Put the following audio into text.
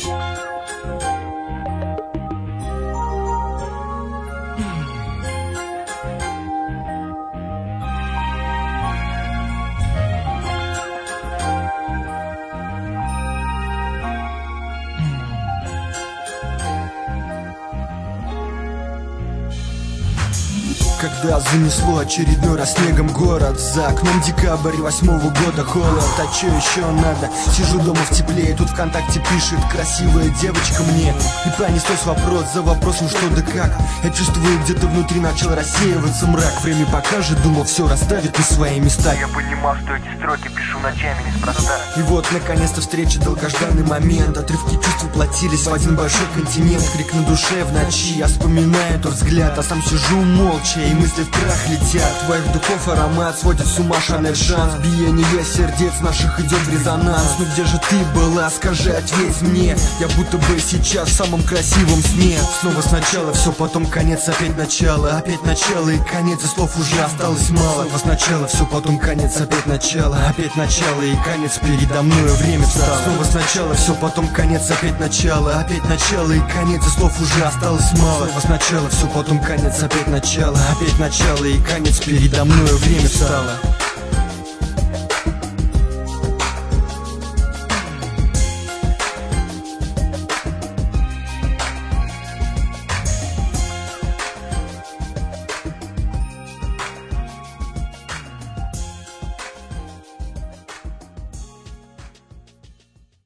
Когда занесло очередной раз снегом город, за окном декабрь 8-го года холод. А чё еще надо? Сижу дома в тепле, и тут ВКонтакте пишет красивая девочка мне. И понеслось вопрос за вопросом, что да как. Я чувствую, где-то внутри начал рассеиваться мрак. Время покажет, думал, все расставит на свои места. Я понимал, что эти строки пишу ночами неспроста. И вот, наконец-то встреча, долгожданный момент. Отрывки чувств платились в один большой континент. Крик на душе в ночи, я вспоминаю тот взгляд, а сам сижу молча, и мысли в прах летят. Твоих духов аромат сводит с ума Шанель шанс. Биение сердец наших идет в резонанс. Ну где же ты была, скажи, ответь мне. Я будто бы сейчас в самом красивом сне. Снова сначала все, потом конец, опять начало. Опять начало и конец, и слов уже осталось мало. Снова сначала все, потом конец, опять начало. Опять начало и конец, передо мною время встало. Снова сначала все, потом конец, опять начало. Опять начало и конец, и слов уже осталось мало. Снова сначала все, потом конец, опять начало. Опять начало и конец, передо мною время встало.